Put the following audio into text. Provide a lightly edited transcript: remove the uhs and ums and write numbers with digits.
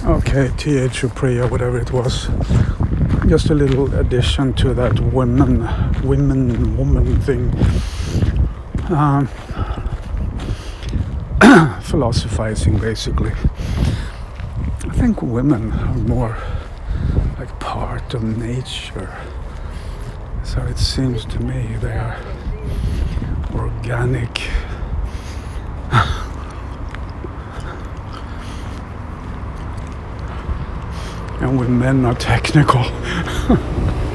Okay, TH Priya, whatever it was. Just a little addition to that woman thing. Philosophizing, basically. I think women are more like part of nature. So it seems to me they are organic. And we men are technical.